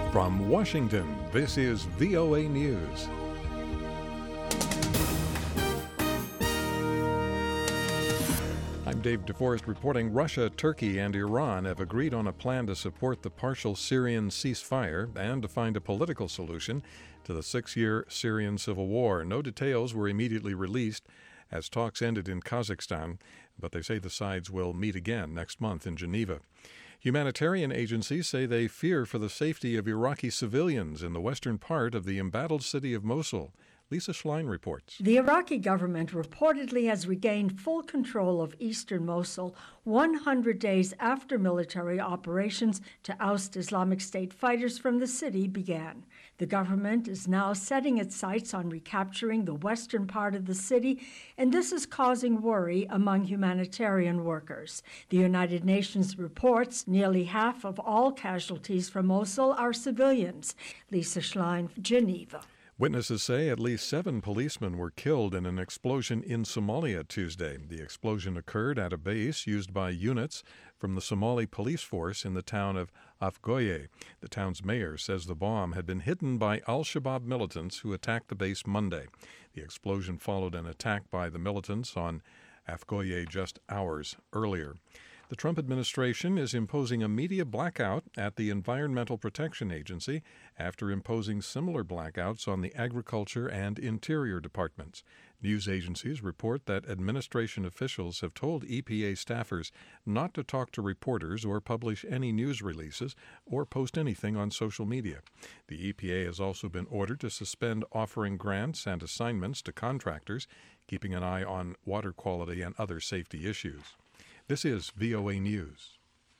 From Washington, this is VOA News. I'm Dave DeForest reporting Russia, Turkey, and Iran have agreed on a plan to support the partial Syrian ceasefire and to find a political solution to the 6-year Syrian civil war. No details were immediately released as talks ended in Kazakhstan, but they say the sides will meet again next month in Geneva. Humanitarian agencies say they fear for the safety of Iraqi civilians in the western part of the embattled city of Mosul. Lisa Schlein reports. The Iraqi government reportedly has regained full control of eastern Mosul 100 days after military operations to oust Islamic State fighters from the city began. The government is now setting its sights on recapturing the western part of the city, and this is causing worry among humanitarian workers. The United Nations reports nearly half of all casualties from Mosul are civilians. Lisa Schlein, Geneva. Witnesses say at least 7 policemen were killed in an explosion in Somalia Tuesday. The explosion occurred at a base used by units from the Somali police force in the town of Afgoye. The town's mayor says the bomb had been hidden by al-Shabaab militants who attacked the base Monday. The explosion followed an attack by the militants on Afgoye just hours earlier. The Trump administration is imposing a media blackout at the Environmental Protection Agency after imposing similar blackouts on the Agriculture and Interior departments. News agencies report that administration officials have told EPA staffers not to talk to reporters or publish any news releases or post anything on social media. The EPA has also been ordered to suspend offering grants and assignments to contractors, keeping an eye on water quality and other safety issues. This is VOA News.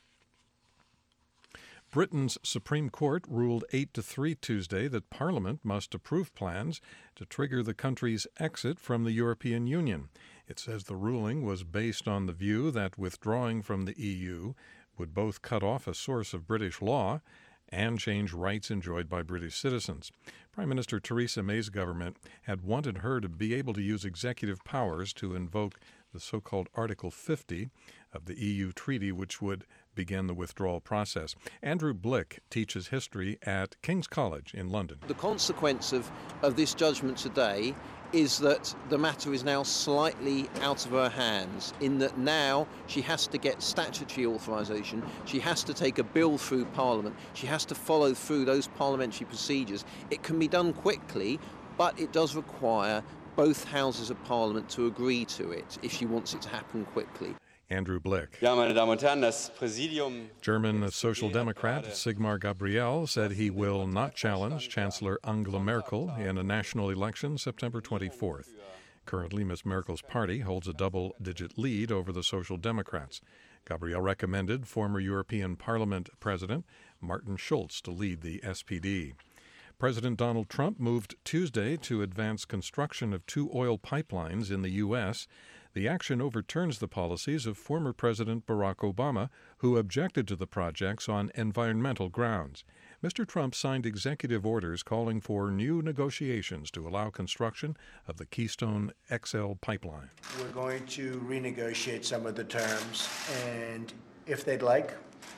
Britain's Supreme Court ruled 8-3 Tuesday that Parliament must approve plans to trigger the country's exit from the European Union. It says the ruling was based on the view that withdrawing from the EU would both cut off a source of British law and change rights enjoyed by British citizens. Prime Minister Theresa May's government had wanted her to be able to use executive powers to invoke the so-called Article 50 of the EU treaty, which would begin the withdrawal process. Andrew Blick teaches history at King's College in London. The consequence of this judgment today is that the matter is now slightly out of her hands, in that now she has to get statutory authorisation, she has to take a bill through Parliament, she has to follow through those parliamentary procedures. It can be done quickly, but it does require both houses of Parliament to agree to it if she wants it to happen quickly. Andrew Blick. Ja, meine Damen und Herren, das Präsidium. German Social Democrat Sigmar Gabriel said he will not challenge Chancellor Angela Merkel in a national election September 24th. Currently, Ms. Merkel's party holds a double-digit lead over the Social Democrats. Gabriel recommended former European Parliament President Martin Schulz to lead the SPD. President Donald Trump moved Tuesday to advance construction of 2 oil pipelines in the U.S. The action overturns the policies of former President Barack Obama, who objected to the projects on environmental grounds. Mr. Trump signed executive orders calling for new negotiations to allow construction of the Keystone XL pipeline. We're going to renegotiate some of the terms, and if they'd like,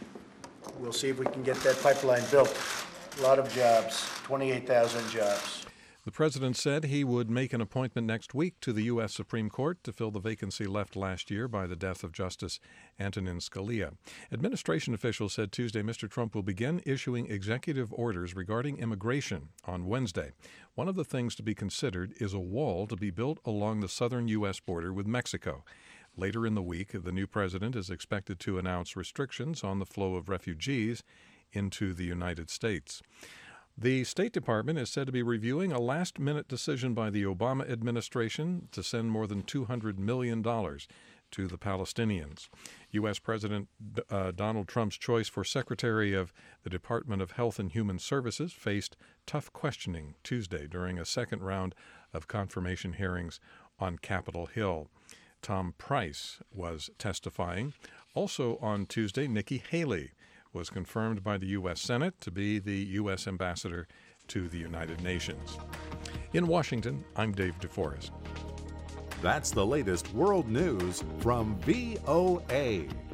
we'll see if we can get that pipeline built. A lot of jobs, 28,000 jobs. The president said he would make an appointment next week to the U.S. Supreme Court to fill the vacancy left last year by the death of Justice Antonin Scalia. Administration officials said Tuesday Mr. Trump will begin issuing executive orders regarding immigration on Wednesday. One of the things to be considered is a wall to be built along the southern U.S. border with Mexico. Later in the week, the new president is expected to announce restrictions on the flow of refugees into the United States. The State Department is said to be reviewing a last-minute decision by the Obama administration to send more than $200 million to the Palestinians. U.S. President Donald Trump's choice for Secretary of the Department of Health and Human Services faced tough questioning Tuesday during a second round of confirmation hearings on Capitol Hill. Tom Price was testifying. Also on Tuesday, Nikki Haley was confirmed by the U.S. Senate to be the U.S. ambassador to the United Nations. In Washington, I'm Dave DeForest. That's the latest world news from VOA.